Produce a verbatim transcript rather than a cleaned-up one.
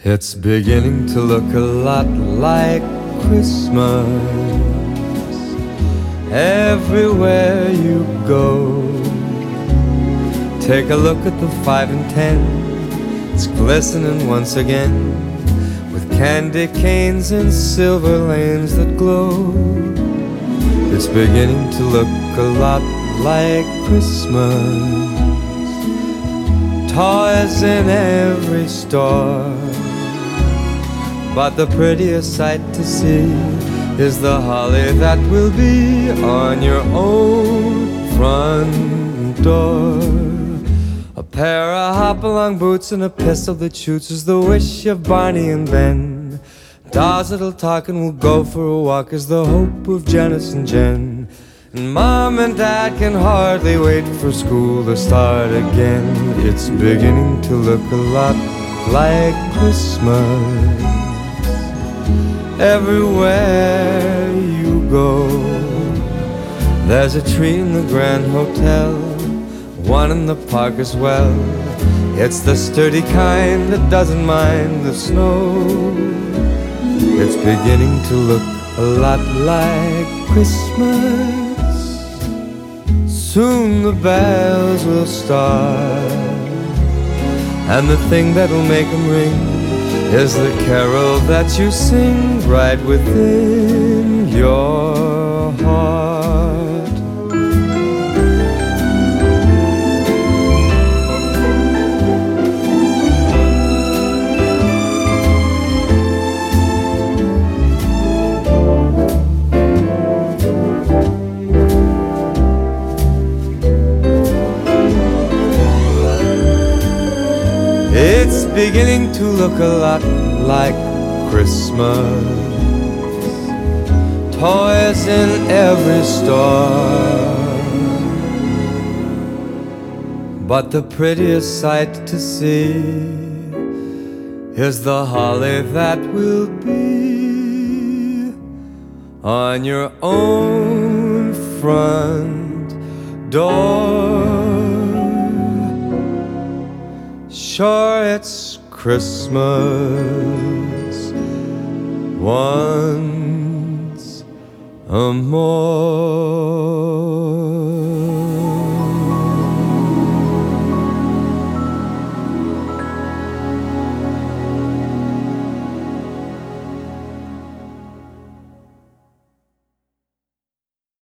It's beginning to look a lot like Christmas everywhere you go. Take a look at the five and ten, it's glistening once again with candy canes and silver lanes that glow. It's beginning to look a lot like Christmas. Toys in every store, but the prettiest sight to see is the holly that will be on your own front door. A pair of hop-along boots and a pistol that shoots is the wish of Barney and Ben. Dolls that'll talk and will go for a walk is the hope of Janice and Jen. And Mom and Dad can hardly wait for school to start again. It's beginning to look a lot like Christmas everywhere you go. There's a tree in the Grand Hotel, one in the park as well. It's the sturdy kind that doesn't mind the snow. It's beginning to look a lot like Christmas. Soon the bells will start, and the thing that'll make them ring is the carol that you sing right within your heart. It's beginning to look a lot like Christmas. Toys in every store, but the prettiest sight to see is the holly that will be on your own front door. Sure, it's Christmas once a more.